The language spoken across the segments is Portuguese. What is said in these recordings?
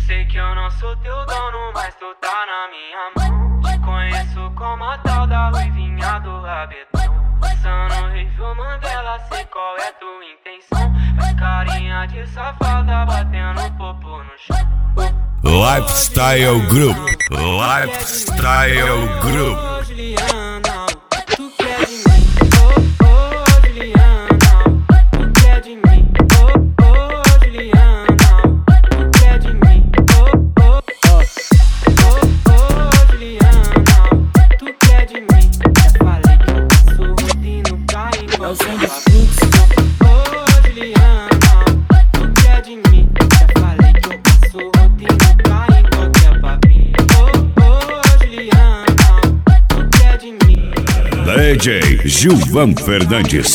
sei que eu não sou teu dono, mas tu tá na minha mão. Te conheço como a tal da ruivinha do rabetão. Passando Rio Mandela, sei qual é tua intenção. Faz carinha de safada, batendo popo no chão. Lifestyle Group. Lifestyle Group. Juliana, tu quer de mim? Juliana, tu quer de mim? Juliana, tu quer de mim? Juliana, tu quer de mim? Já falei que eu passo rodinho pra encontrar. Juliana, tu quer de mim? Já falei que eu passo rodinho pra encontrar papinho. Juliana, tu quer de mim? DJ Gilvan Fernandes.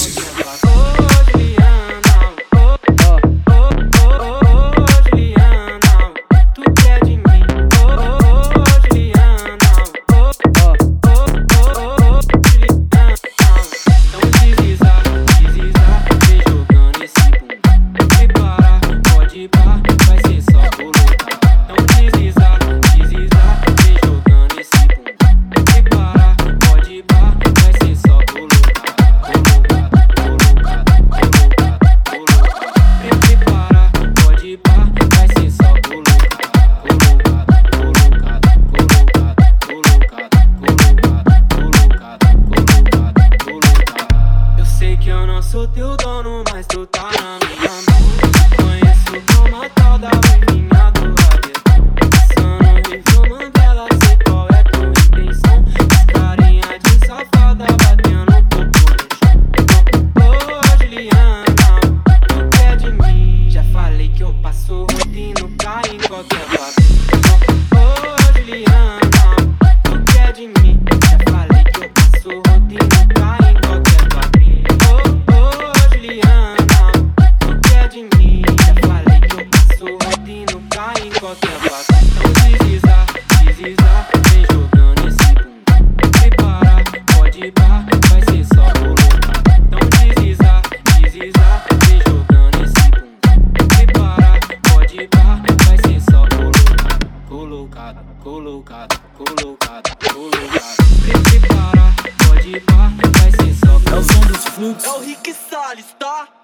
Sou teu dono, mas tu tá na minha mão. Conheço como a tal da ruivinha do rabetão. Passando Rio Mandela, sei qual é tua intenção. Faz carinha de safada, batendo popo no chão. Juliana, tu quer de mim? Já falei que eu passo rodinho pra em qualquer papinho. Juliana, tu quer de mim? Já falei que eu passo rodinho pra em qualquer papinho. Juliana, tu quer de mim? Já falei que eu passo rodinho pra em qualquer papinho. Então deslizar, vem jogando esse bumbum. Prepara, pode ir pá, vai ser só colocar. Então deslizar, vem jogando esse bumbum. Prepara, pode ir pá, vai ser só colocar. Colocado. Prepara, pode ir pá, vai ser só colocar. É o som dos fluxos. É o Rick Salles, tá?